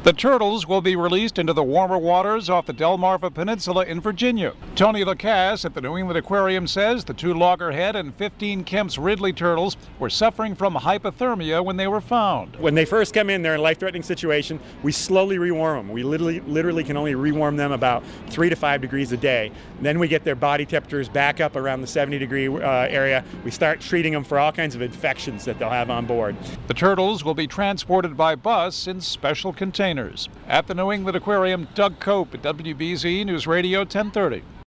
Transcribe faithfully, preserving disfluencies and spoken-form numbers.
The turtles will be released into the warmer waters off the Delmarva Peninsula in Virginia. Tony Lacasse at the New England Aquarium says the two loggerhead and fifteen Kemp's Ridley turtles were suffering from hypothermia when they were found. When they first come in, they're in a life-threatening situation. We slowly rewarm them. We literally, literally can only rewarm them about three to five degrees a day. Then we get their body temperatures back up around the seventy degree uh, area. We start treating them for all kinds of infections that they'll have on board. The turtles will be transported by bus in special containers. At the New England Aquarium, Doug Cope at W B Z News Radio ten thirty.